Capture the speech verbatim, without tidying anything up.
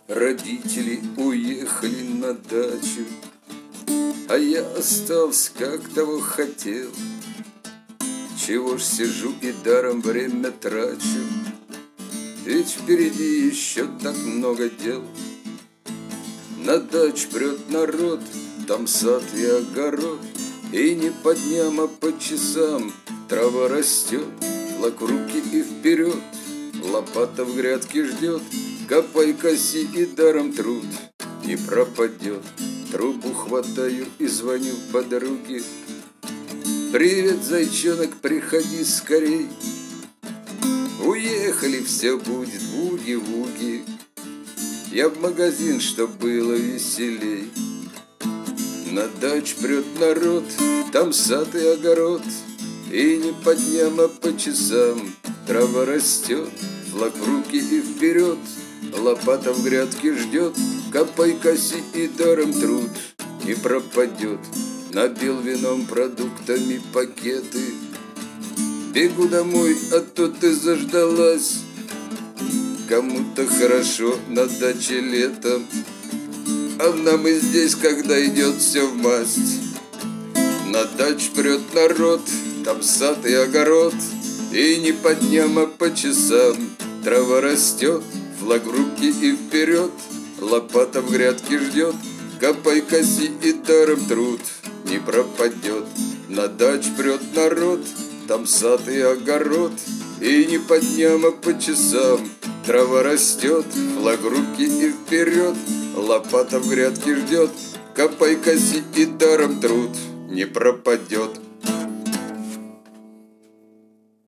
Родители уехали на дачу, а я остался, как того хотел. Чего ж сижу и даром время трачу, ведь впереди еще так много дел. На дач прет народ, там сад и огород, и не по дням, а по часам трава растет. Флаг в руки и вперед, лопата в грядке ждет. Копай, коси, и даром труд не пропадет. Трубу хватаю и звоню подруге: привет, зайчонок, приходи скорей. Уехали, все будет вуги-вуги. Я в магазин, чтоб было веселей. На дач прет народ, там сад и огород, и не по дням, а по часам трава растет. Флаг в руки и вперед, лопата в грядке ждет. Копай, коси, и даром труд не пропадет. Набил вином, продуктами пакеты. Бегу домой, а то ты заждалась. Кому-то хорошо на даче летом, а нам и здесь, когда идет все в масть. На дач прет народ, там сад и огород, и не по дням, а по часам трава растет. Флаг в руки и вперед, лопата в грядке ждет. Копай, коси, и даром труд не пропадет. На дач прет народ, там сад и огород, и не по дням, а по часам трава растет. Флаг в руки и вперед, лопата в грядке ждет. Копай, коси, и даром труд не пропадет.